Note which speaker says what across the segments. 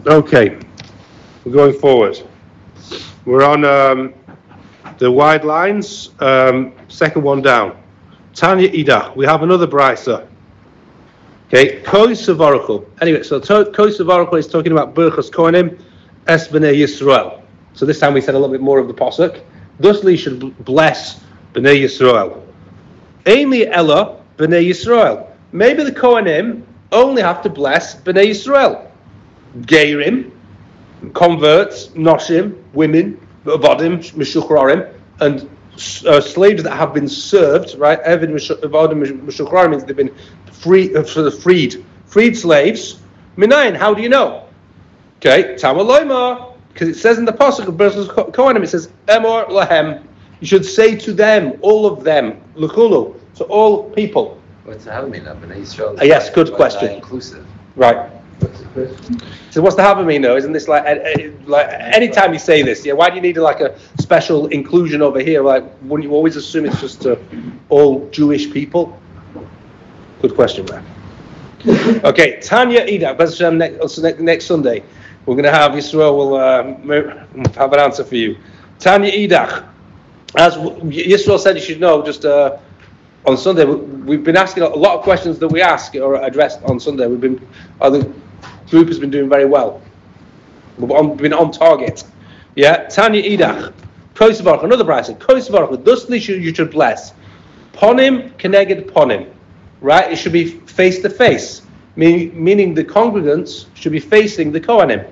Speaker 1: Okay, we're going forward. We're on the wide lines, second one down. Tanya Ida, we have another brisa. Okay, Kois of Oracle. Anyway, so Kois of Oracle is talking about Birchos Kohanim, Es B'nai Yisrael. So this time we said a little bit more of the pasuk. Thusly should bless B'nai Yisrael. Ainli Ella B'nai Yisrael. Maybe the Kohanim only have to bless B'nai Yisrael. Geirim, converts, noshim, women, avodim, mishuchrarim, and slaves that have been served, right? Avodim mishuchrarim means they've been freed slaves. Minayin, how do you know? Okay, Tamaloima, because it says in the pasuk of Birchos Kohanim, it says Emor lahem. You should say to them, all of them, l'chulu, to all people.
Speaker 2: What's the Havamina? B'nai Yisrael.
Speaker 1: Yes, good question.
Speaker 2: Inclusive.
Speaker 1: Right. So what's the Havamina? Isn't this like anytime you say this? Yeah. Why do you need like a special inclusion over here? Like, wouldn't you always assume it's just to all Jewish people? Good question, man. Okay, Tanya Ida. Next Sunday, we're going to have Yisrael will have an answer for you. Tanya Ida. As Yisrael said, you should know. Just on Sunday, we've been asking a lot of questions that we ask or addressed on Sunday. The group has been doing very well. We've been on target. Yeah, Tanya Idach, Kosevarach, another brisa. Kosevarach, thusly you should bless. Ponim keneged ponim, right? It should be face to face, meaning the congregants should be facing the Kohanim.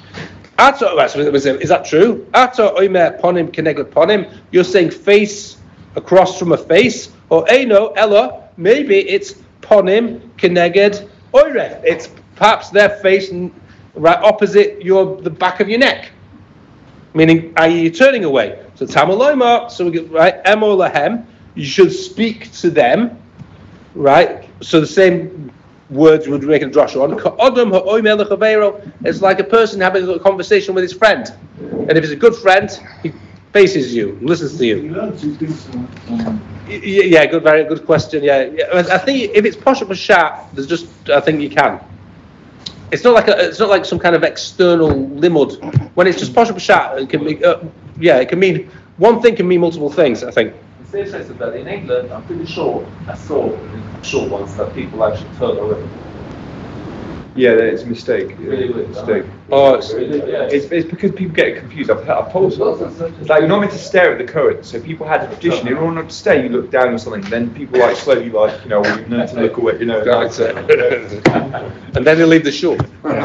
Speaker 1: Is that true? Ato oimer ponim keneged ponim. You're saying face across from a face, or eino ella. Maybe it's ponim keneged oiref. It's perhaps their face right opposite the back of your neck, meaning i.e. you're turning away. So tamaloima. So we get right emo lahem. You should speak to them, right? So the same words would make a drush on. It's like a person having a conversation with his friend, and if it's a good friend, he faces you, listens to you. Yeah, good, very good question. Yeah. I think if it's posh up a shat, I think you can. It's not like some kind of external limud. When it's just posh up a shat, it can be. It can mean one thing can mean multiple things. I think.
Speaker 3: The same says that in England, I'm pretty sure I saw short ones that people actually turn away.
Speaker 4: Yeah, it's a mistake.
Speaker 3: Really weird,
Speaker 4: mistake.
Speaker 1: Oh,
Speaker 4: It's because people get confused. I've told you. Like, you're not meant to stare at the current. So people had a tradition. You don't want to stare. You look down or something. Then people slowly you learn to look away.
Speaker 1: And then they leave the shore.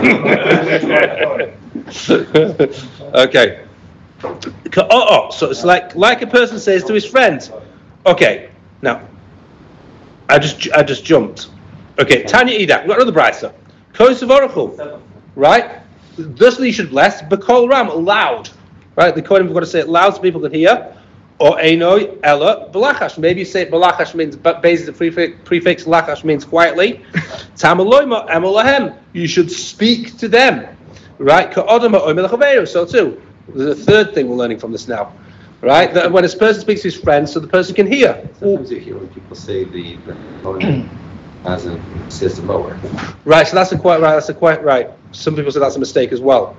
Speaker 1: Okay. So it's like a person says to his friend. Okay. Now, I just jumped. Okay. Tanya Ida. We've got another brisa. Kois of Oracle, right? Thusly you should bless. B'kol ram, loud, right? The Kohanim have got to say it loud so people can hear. Or Einoi Ella B'lachash. Maybe you say it B'lachash means, but basically the prefix Lachash means quietly. Tamaloima Emolahem. You should speak to them, right? Ka'odama Oimelachaveru. So too. There's a third thing we're learning from this now, right? That when a person speaks to his friends, so the person can hear.
Speaker 2: Sometimes you hear when people say the as a system lower.
Speaker 1: Right, so that's quite right. Some people say that's a mistake as well.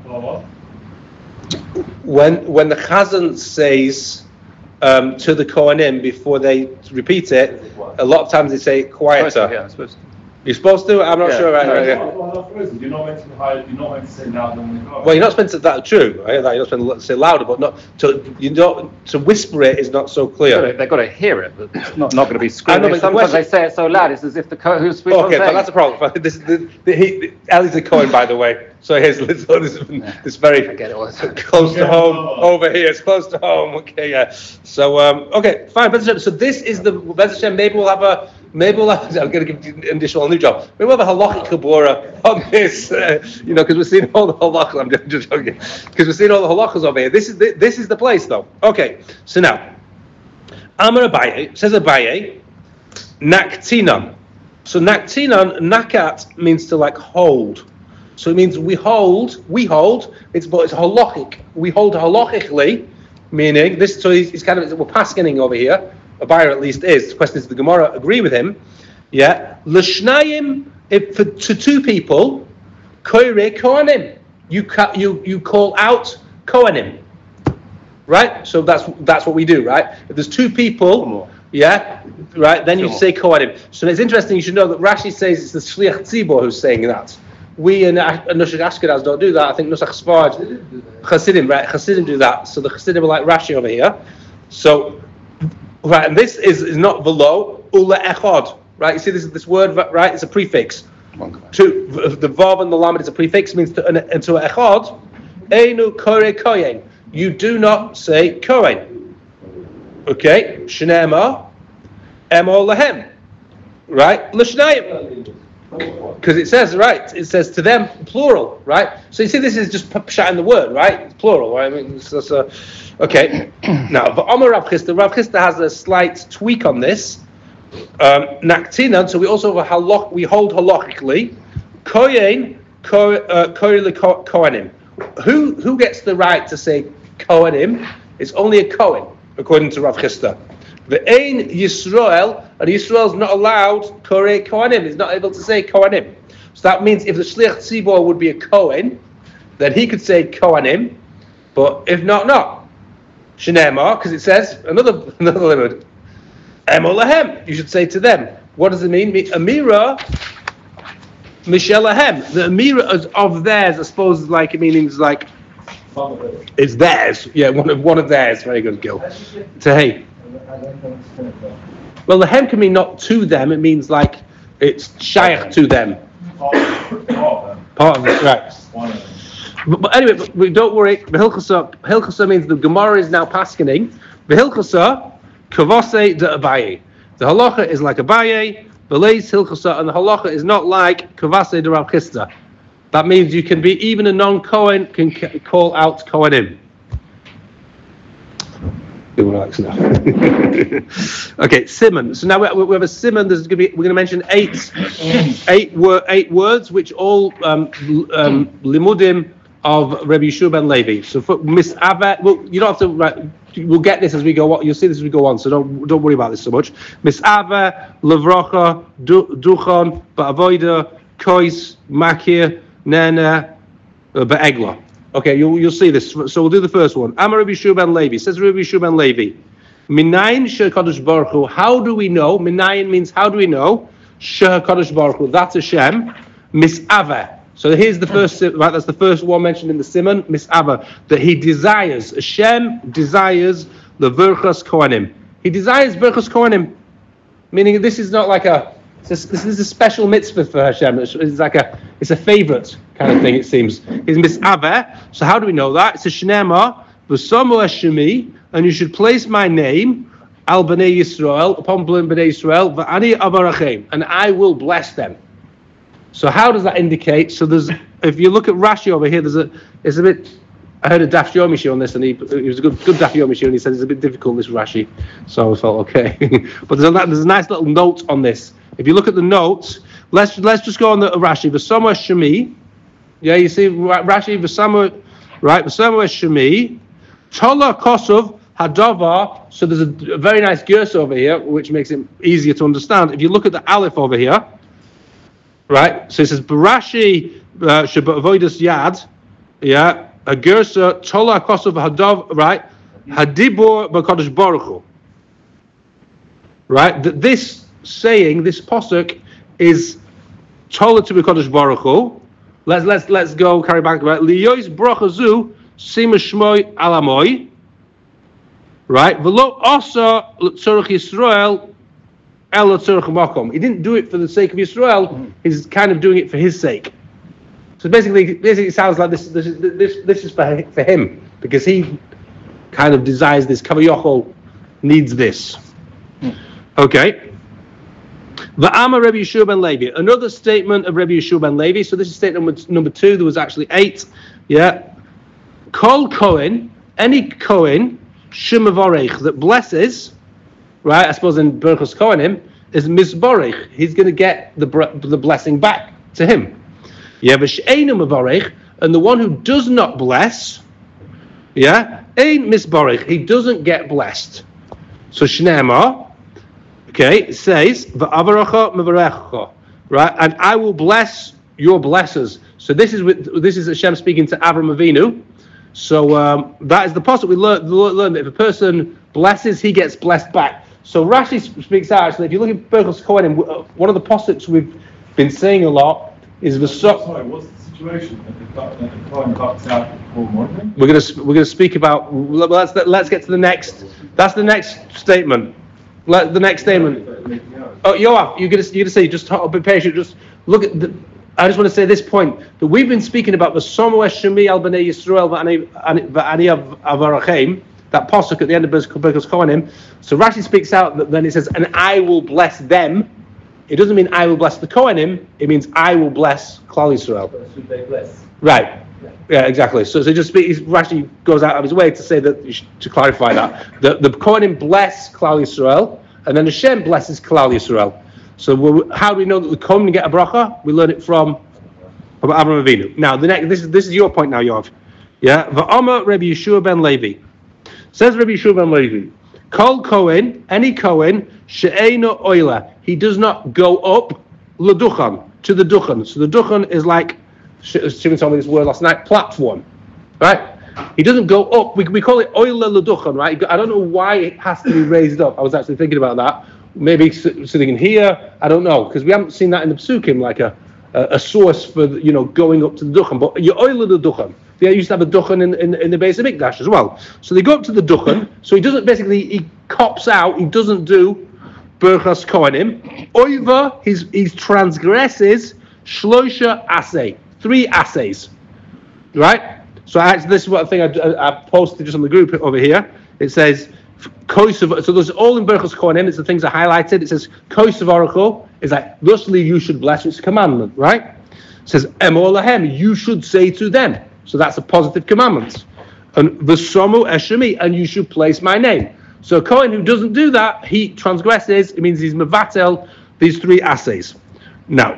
Speaker 1: When the Chazan says to the Kohanim before they repeat it, a lot of times they say it quieter.
Speaker 5: Yeah, I'm supposed to.
Speaker 1: You're supposed to? I'm not sure. Right?
Speaker 3: You're not meant to say louder than the car.
Speaker 1: Well, you're not supposed to. That's true, right? Like, you're not supposed to say louder, but not to whisper it is not so clear.
Speaker 5: They've got to hear it, but it's not going to be screaming.
Speaker 1: But
Speaker 5: sometimes they say it so loud, it's as if the who's speaking.
Speaker 1: Okay, but that's a problem. This Ellie's a Cohen, by the way. So here's this very close to home over here. It's close to home. Okay, yeah. So okay, fine. So this is the Bez Hashem. Maybe we'll have. I'm going to give you an additional new job. Maybe we'll have a halachic kabura on this, because we've seen all the halachas. I'm just joking, because we've seen all the halachas over here. This is the place, though. Okay, so now, Amar Abaye says Abaye, naktinan. So naktinan, nakat means to like hold. So it means we hold. It's halachic. We hold halachically, meaning this. So he's kind of we're paskening over here. A buyer at least is. The question is, the Gemara agree with him? Yeah. L'shnayim, to two people, koire kohanim. you call out Kohanim. Right? So that's what we do, right? If there's two people, yeah, right, then you say Kohanim. So it's interesting, you should know that Rashi says it's the Shliach Tzibor who's saying that. We in Nusach Ashkenaz don't do that. I think Nusach Sfarad, Chassidim, right? Chassidim do that. So the Chassidim are like Rashi over here. So, right, and this is not velo, ula echad, right? You see this word, right? It's a prefix. The vav and the lamed is a prefix, means to echad, einu kore kohen. You do not say Kohen. Okay? Shnema, emo lahem. Right? L'shnayim. Because it says, right, it says to them, plural, right? So you see this is just pshat in the word, right? It's plural, right? I mean, okay. Now, V'amar Rav Chisda has a slight tweak on this. Naktinan, so we also have we hold halachically, Kohen, Kohanim. Who gets the right to say Kohanim? It's only a Kohen, according to Rav Chisda. The Ein Yisrael, and Yisrael is not allowed Korei Kohanim. He's not able to say Kohanim. So that means if the Shliach Tzibor would be a Kohen, then he could say Kohanim. But if not. Shneimar, because it says another limud. Emo lahem. You should say to them. What does it mean? Amira Mishelahem. The Amira is of theirs, I suppose, like it means like it's theirs. Yeah, one of theirs. Very good, Gil. To hey. Well, the hem can mean not to them. It means like it's shaykh to them. Part of it, right? But anyway, but don't worry. Hilchasa means the Gemara is now paskening. Hilchasa kavase de Abaye. The halacha is like Abaye. Beleis hilchasa, and the halacha is not like kavase de Rav Chisda. That means you can be even a non-Kohen can call out Kohanim. Okay, simon. So now we have a simon. We're going to mention eight words, which all limudim of Rabbi Yeshua ben Levi. So for misava, well, you don't have to write. We'll get this as we go on. You'll see this as we go on. So don't worry about this so much. Misava, levrocha, duchon, ba'avoida, kois, makir, nena, ba'egla. Okay, you'll see this. So we'll do the first one. Amar Rabbi Yeshua ben Levi. Says Rabbi Yeshua ben Levi. Minayin she'Kadosh Baruch Hu. How do we know? Minayin means how do we know? She'Kadosh Baruch Hu. That's Hashem. Mis'ava. So here's the first. Right, that's the first one mentioned in the Simon. Mis'ava. That he desires. Hashem desires the Verchas Kohanim. He desires Verchas Kohanim. Meaning this is not like this is a special mitzvah for Hashem. It's like it's a favorite kind of thing, it seems. It's mis'aveh. So how do we know that? It's a shnema, v'somu hashemi, and you should place my name, al b'nei Yisrael, upon b'nei Yisrael, v'ani avarachem, and I will bless them. So how does that indicate? So if you look at Rashi over here, it's a bit, I heard a Daf Yomi on this, and he was a good Daf Yomi, and he said it's a bit difficult, this Rashi. So I felt okay. But there's a nice little note on this. If you look at the notes, let's just go on the Rashi. V'somu hashemi. Yeah, you see Rashi v'samu, right? V'samu hashemi. Tola kosov hadavar. So there's a very nice gerse over here, which makes it easier to understand. If you look at the aleph over here, right? So it says Barashi sheba'avodas yad. Yeah, a gerse tola kosov hadav. Right? Hadibor b'kadosh baruch hu. Right? This saying, this posuk is tola to b'kadosh baruch hu. Let's go carry back. Right, liyois brachazu sima shmoi alamoy. Right, v'lo asa l'tzorach Yisrael el l'tzorach makom. He didn't do it for the sake of Yisrael. He's kind of doing it for his sake. So basically, it sounds like this is for him, because he kind of desires this. Kavayochol needs this. Okay. Va'ama Rabbi Yeshua ben Levi. Another statement of Rabbi Yeshua ben Levi. So this is statement number 2. There was actually 8. Yeah. Kol Kohen, any Kohen, Shemavorech, that blesses, right? I suppose in Berchos Kohanim, is Mizborech. He's going to get the blessing back to him. Yeah. V'she'enu Mavorech, and the one who does not bless, yeah, ain't Mizborech. He doesn't get blessed. So Shneimar. Okay, it says, "V'avaracha mevarecha," right? And I will bless your blessers. So this is Hashem speaking to Avram Avinu. So that is the pasuk we learned that if a person blesses, he gets blessed back. So Rashi speaks out, actually, if you look at Berkos Kohanim, one of the pasuks we've been saying a lot is the
Speaker 6: Sorry, what's the situation? The Kohen bucks out before morning?
Speaker 1: We're gonna speak about. Let's get to the next. That's the next statement. The next statement. Oh, Yoav, you're gonna say, just be patient. Just look at the. I just want to say this point that we've been speaking about the Somo Shemi al Bnei Yisrael v'ani avarachem, that pasuk at the end of Berkos Kohanim. So Rashi speaks out that then it says, "And I will bless them." It doesn't mean I will bless the Kohanim. It means I will bless Klal Yisrael.
Speaker 3: Should they bless?
Speaker 1: Right. Yeah, exactly. So Rashi goes out of his way to say that, to clarify that the Kohanim bless Klal Yisrael, and then Hashem blesses Klal Yisrael. So how do we know that the Kohanim get a bracha? We learn it from Avraham Avinu. Now this is your point now, Yoav. Yeah. Va'amar Rabbi Yeshua ben Levi. Says Rabbi Yeshua ben Levi, Kol Kohen, any Kohen, she'eino oila, he does not go up l'duchan, to the duchan. So the duchan is like, Stephen told me this word last night, platform, right? He doesn't go up. We call it oila l'duchan, right? I don't know why it has to be raised up. I was actually thinking about that. Maybe sitting in here, I don't know, because we haven't seen that in the psukim, like a source for going up to the duchan. But you oila the duchan. They used to have a duchan in the base of Mikdash as well. So they go up to the duchan. So he cops out. He doesn't do Berchas Kohanim. Oiva, he transgresses Shloisha Asay, 3 assays, right? So actually, this is what I think I posted just on the group over here. It says, so those all in Berchos Kohanim. It's the things I highlighted. It says Kosev Oracle is like, thusly you should bless. It's a commandment, right? It says Emor Lahem, you should say to them. So that's a positive commandment. And V'somu Eshemi, and you should place my name. So a Kohen who doesn't do that, he transgresses. It means he's mevatel these 3 assays. Now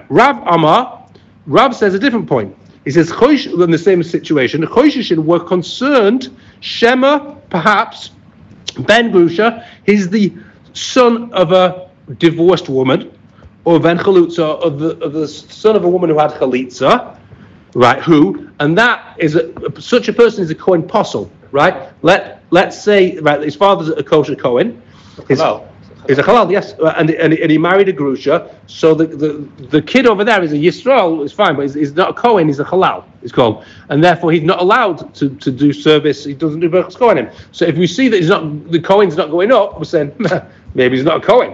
Speaker 1: Rav says a different point. He says in the same situation, Chosheshin were concerned. Shema, perhaps Ben Grusha, he's the son of a divorced woman, or Ben Chalutza, of the son of a woman who had Chalitza. Right, and that is such a person is a Kohen Posel, right? Let's say, right, his father's a kosher Kohen. He's a halal, yes, and he married a Grusha. So the kid over there is a Yisrael, it's fine, but he's not a Kohen, he's a halal, it's called, and therefore he's not allowed to do service. He doesn't do Berchos Kohanim. So if we see that the Kohen's not going up, we're saying maybe he's not a Kohen,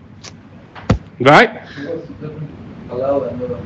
Speaker 1: right?
Speaker 3: Halal and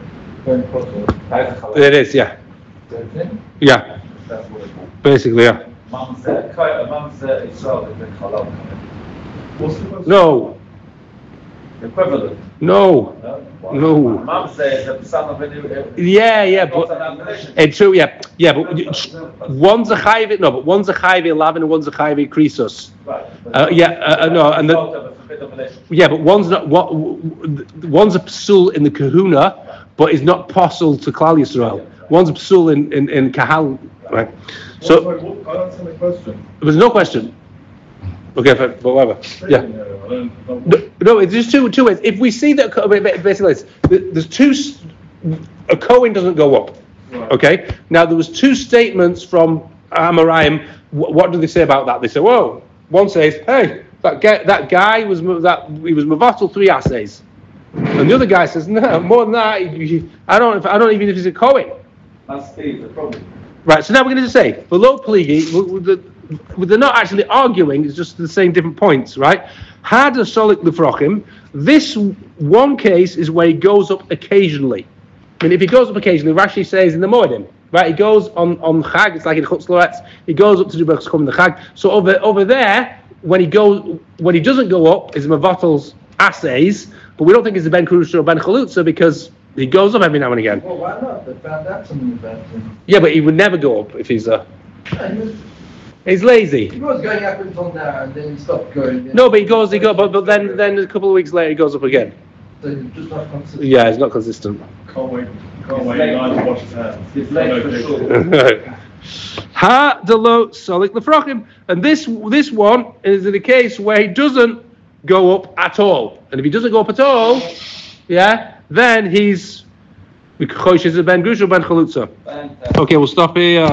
Speaker 1: It is, yeah. Yeah. Basically, yeah.
Speaker 3: Mum said Israel is a halal.
Speaker 6: What's the question?
Speaker 1: No.
Speaker 3: Equivalent.
Speaker 1: No.
Speaker 3: Mum says that the son of a
Speaker 1: Yeah, but it's true, yeah, but one's a chayve, but one's a chayve lavin and one's a chayve krisos.
Speaker 3: Right.
Speaker 1: No, and but one's not. One's a psul in the kahuna, but is not posel to Klal Yisrael. One's a psul in kahal, right? So
Speaker 6: I don't understand the question.
Speaker 1: there was no question. Okay, but whatever. Yeah. No, it's just two ways. If we see that, basically, there's 2. A Kohen doesn't go up.
Speaker 6: Right.
Speaker 1: Okay. Now there was 2 statements from Amoraim. What do they say about that? They say, "Whoa." One says, "Hey, that guy was he was mevatel 3 assays," and the other guy says, "No, more than that. I don't even if he's a Kohen."
Speaker 3: That's the problem.
Speaker 1: Right. So now we're going to say below pligi. They're not actually arguing, it's just the same different points, right? Had a solik lefrochim, this one case is where he goes up occasionally. I mean, if he goes up occasionally, Rashi says in the morning, right? He goes on Chag, it's like in Chutz Loretz, he goes up to do Berchos Kohanim in the Chag. So over there, when he doesn't go up, is Mavatel's assays, but we don't think it's a Ben Krusha or Ben Chalutza because he goes up every now and again.
Speaker 3: Well, why not? They found out something about him.
Speaker 1: Yeah, but he would never go up if he's he's lazy.
Speaker 3: He was going up until now, and then he stopped going.
Speaker 1: No, but but then a couple of weeks later he goes up again.
Speaker 3: So he's just not consistent.
Speaker 1: Yeah, it's not consistent.
Speaker 6: Can't wait to wash his hands.
Speaker 3: He's late for sure.
Speaker 1: Ha delo solik lefrochim, and this one is in the case where he doesn't go up at all, and if he doesn't go up at all, yeah, then he's Is it Ben Grush or Ben Chalutza?
Speaker 3: Fantastic.
Speaker 1: Okay, we'll stop here.